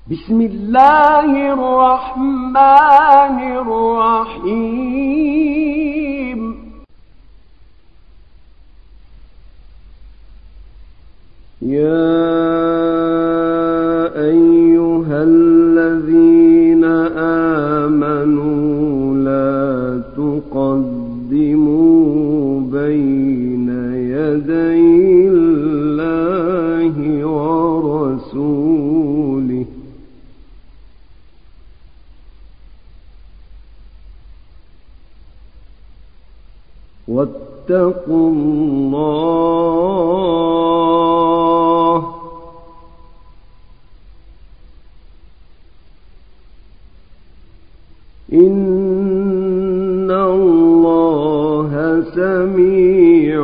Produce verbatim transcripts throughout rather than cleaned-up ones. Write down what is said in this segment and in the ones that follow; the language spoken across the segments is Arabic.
بسم الله الرحمن الرحيم. يا أيها الذين آمنوا لا تقدموا بين يدي الله ورسوله واتقوا الله إن الله سميع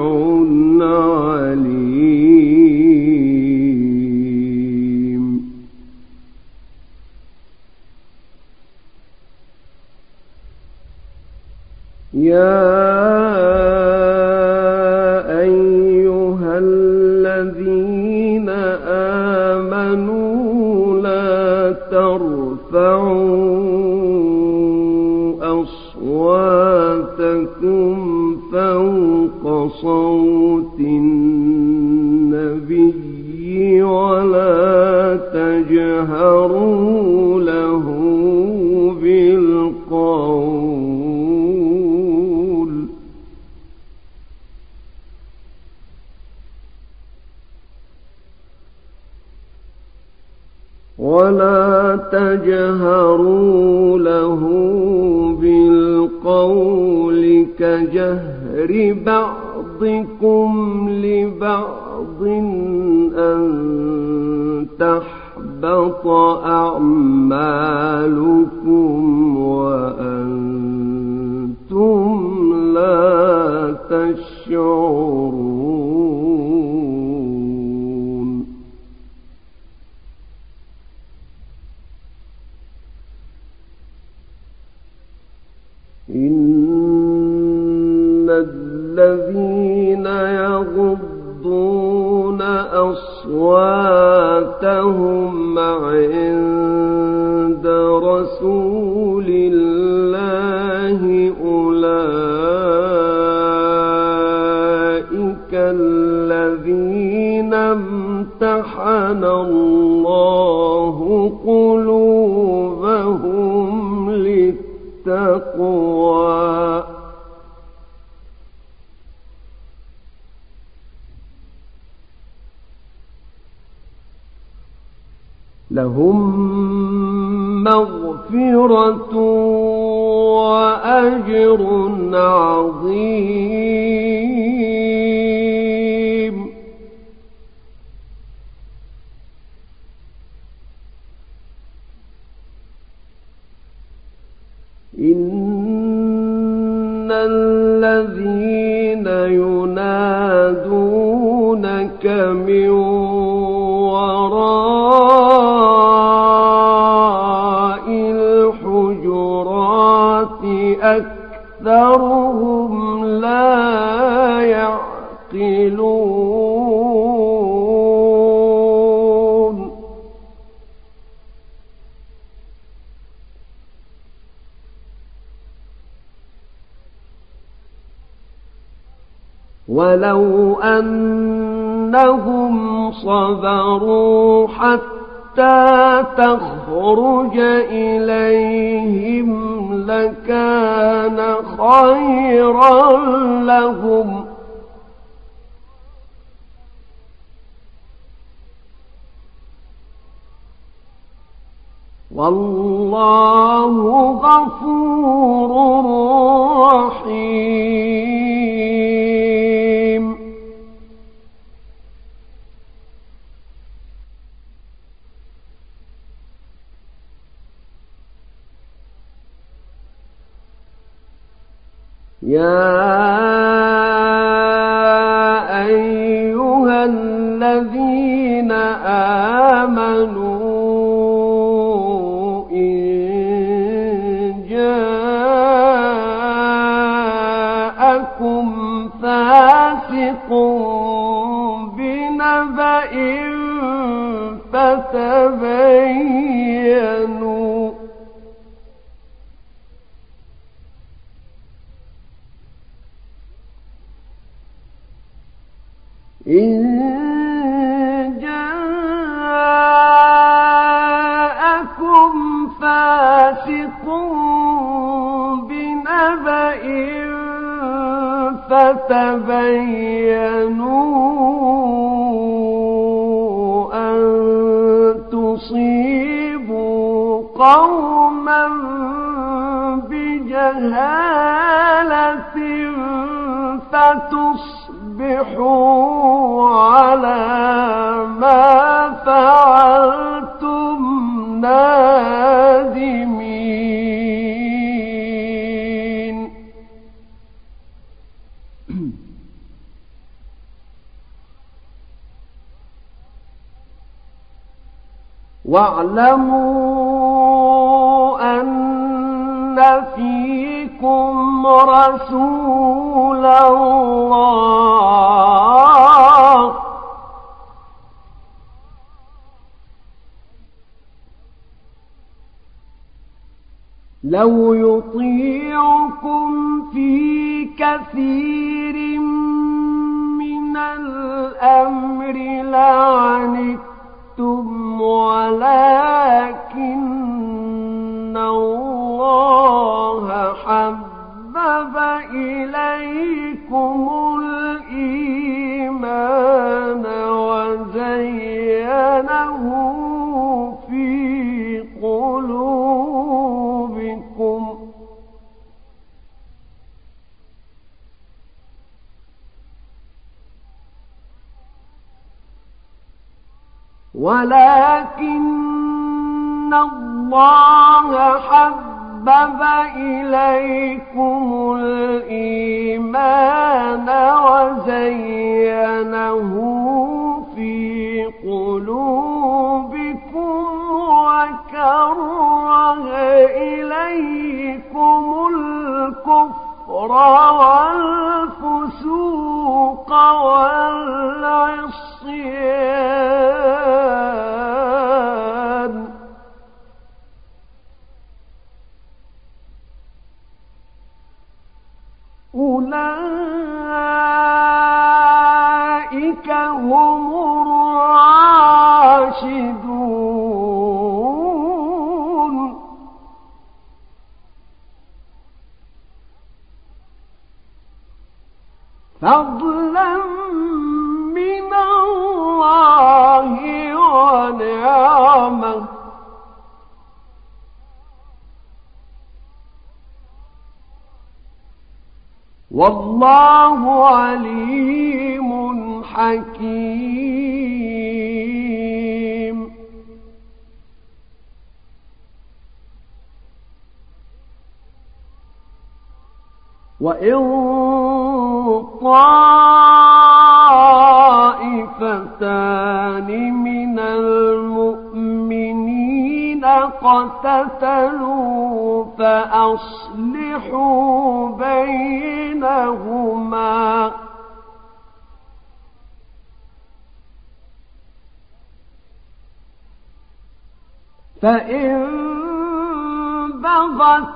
عليم. يا أيها الذين آمنوا لا ترفعوا أصواتكم فوق صوت النبي ولا تجهروا له بالقول ولا تجهروا له بالقول كجهر بعضكم لبعض أن تحبط أعمالكم وأنتم لا تشعرون. إن الذين يغضون أصواتهم عند رسول الله أولئك الذين امتحن الله قلوبهم للتقوى لهم مغفرة وأجر عظيم. إن الذين ينادونك من وراء الحجرات أكثرهم لا يعقلون. ولو أنهم صبروا حتى تخرج إليهم لكان خيرا لهم والله غفور رحيم. يا أيها الذين آمنوا إن جاءكم فاسق بنبأ فتبينوا إن جاءكم فاسق بنبأ فتبينوا أن تصيبوا قوما بجهالة فتصبحوا على ما فعلتم نادمين. واعلموا أن فيكم رسول الله لو يطيعكم في كثير من الأمر لعنتم ولكن الله حبب إليكم الإيمان وزينه في قلوبكم ولكن الله حبب إليكم الإيمان وزينه في قلوبكم وكره إليكم الكفر والفسوق والعصيان أولئك هم الراشدون فضلا من الله ونعمه والله عليم حكيم. وإن طائفتان من المؤمنين اقتتلوا فأصلحوا بينهما فإن بغت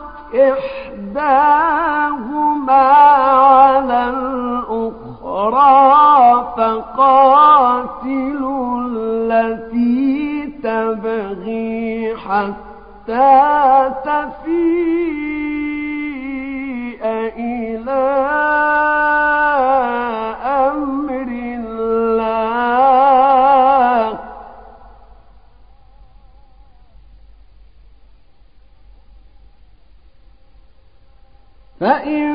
إحداهما على الأخرى فقاتلوا التي تبغي حتى تفيء إلى أمر الله فإن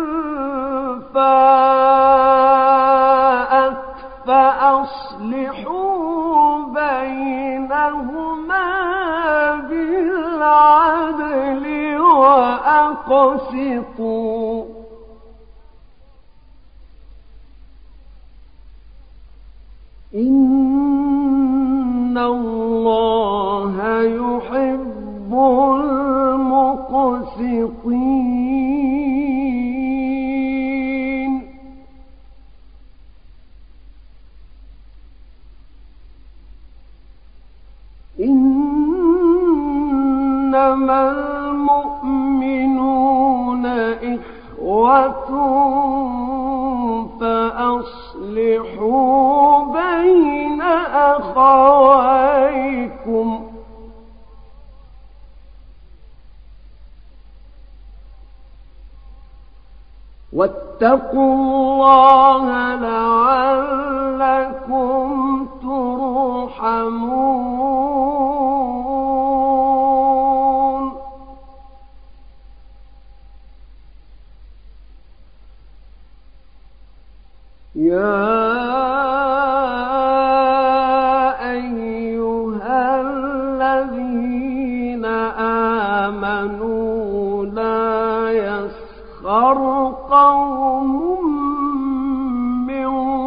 فاءت فأصلحوا بينهما بالعدل وأقسطوا إن الله يحب المقسطين. إنما المؤمنون إخوة فأصلحوا أخويكم واتقوا الله لعلكم ترحمون يا أيها الذين آمنوا لا يسخر قوم من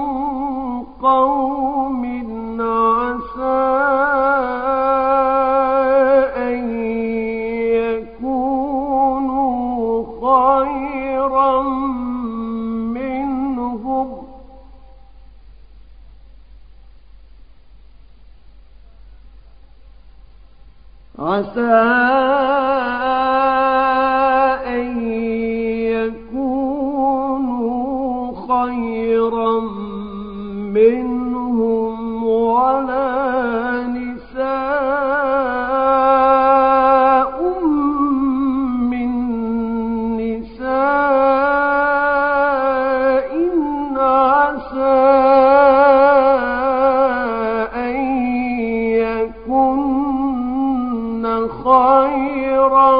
قوم عسى أن يكونوا خيرا منهم عسى أن يكونوا خيرا منهم ولا نساء من نساء عسى أن يكن خيرا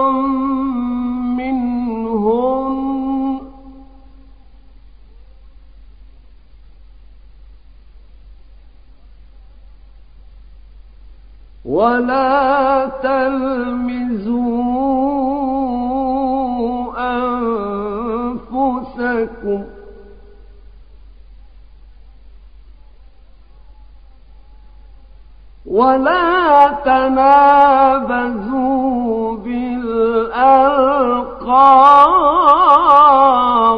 منهن ولا تلمزوا أنفسكم ولا تنابزوا بالألقاب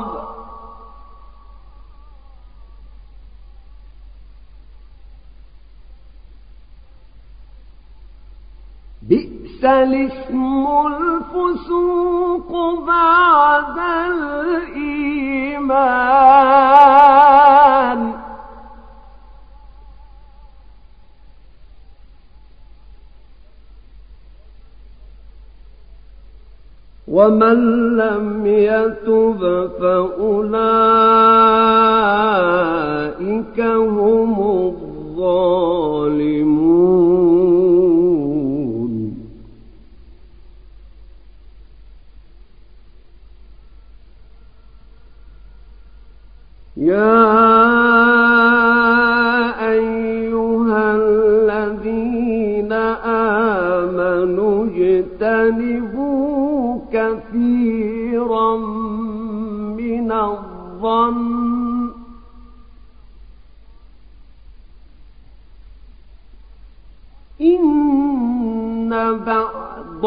بئس الاسم الفسوق بعد الإيمان ومن لم يتب فأولئك هم الظالمون يا أيها الذين آمنوا اجتنبوا كثيرا من الظن إن بعض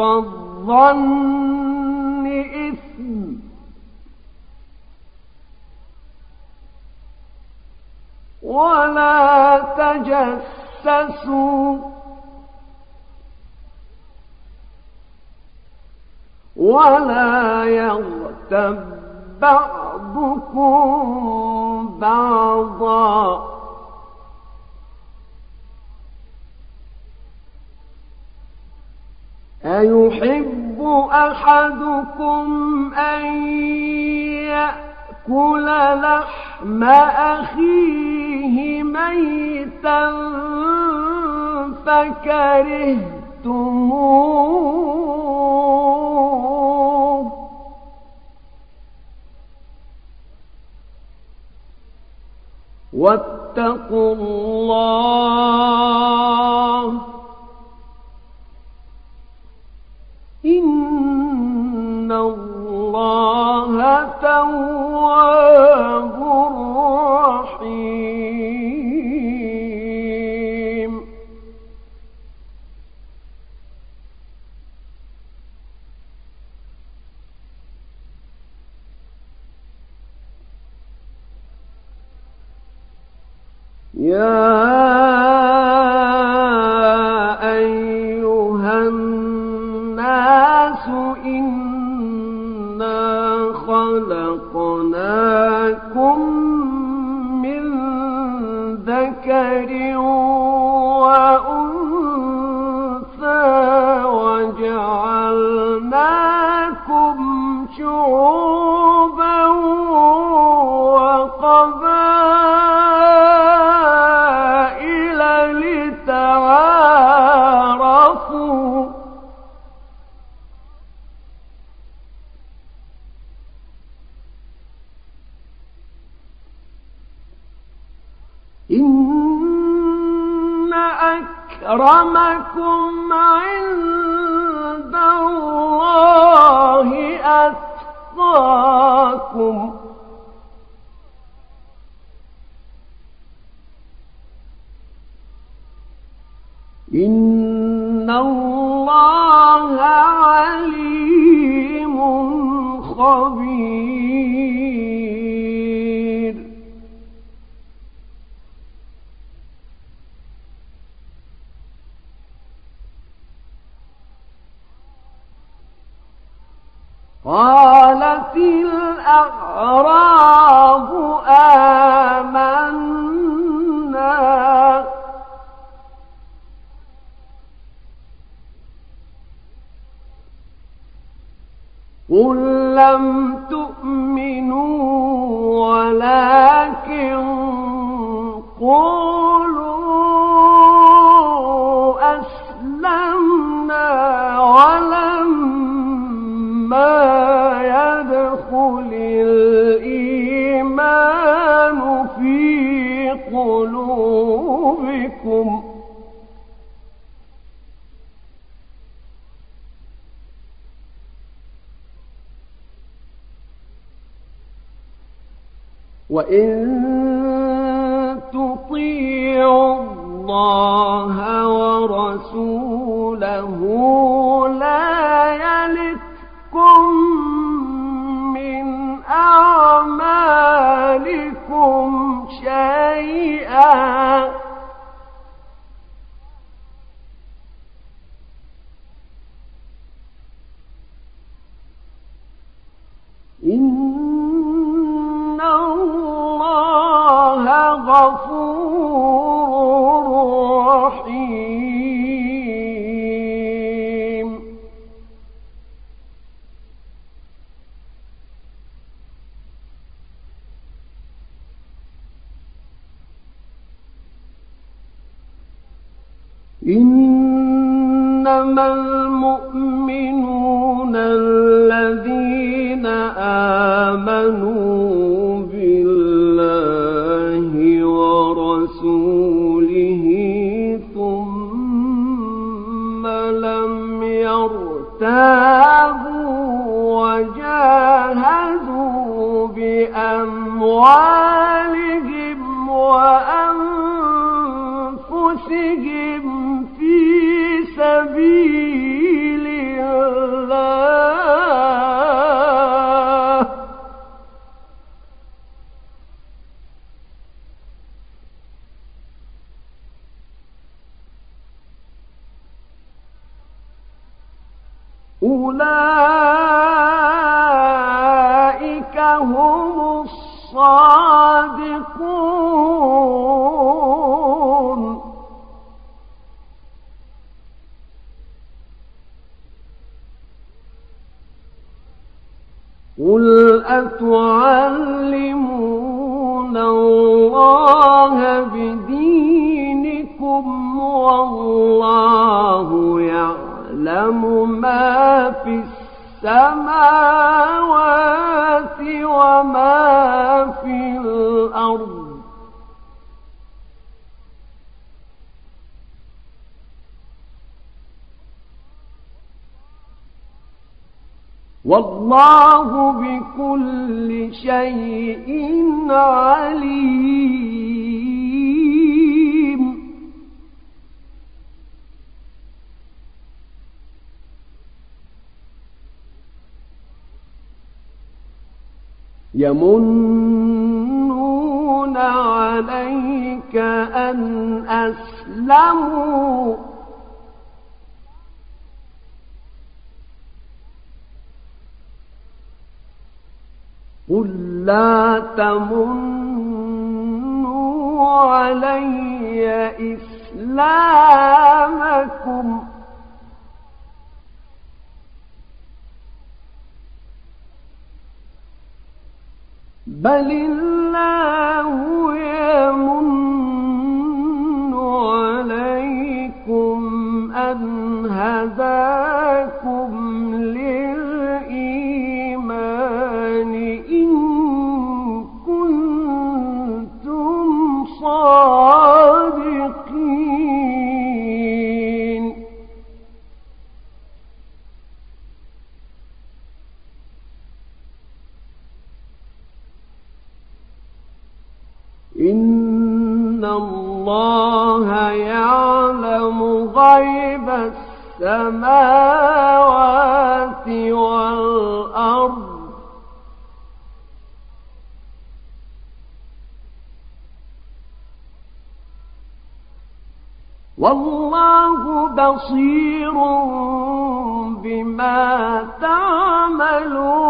الظن إثم ولا تجسسوا ولا يغتب بعضكم بعضا أيحب أحدكم أن يأكل لحم أخيه ميتا فكرهتموه واتقوا الله إن الله تواب رحيم يا أيها الناس إنا خلقناكم من ذكر لتعارفوا إن أكرمكم عند الله أتقاكم إن الله عليم خبير. قالت الأعراب آمنا قل لم تؤمنوا ولكن قولوا أسلمنا ولما يدخل الإيمان في قلوبكم وإن تطيعوا الله ورسوله لا يلتكم من أعمالكم شيئا إن الله غفور رحيم. إنما المؤمنون الذين آمنوا بالله ورسوله ثم لم يرتابوا وجاهدوا بأموالهم وأنفسهم في سبيل الله أولئك هم الصادقون. قل أتعلمون الله بدينكم والله يعلم ما في السماوات وما في الأرض والله بكل شيء عليم. يمنون عليك أن أسلموا قل لا تمنوا علي إسلامكم بل الله يمن عليكم غيب السماوات والأرض والله بصير بما تعملون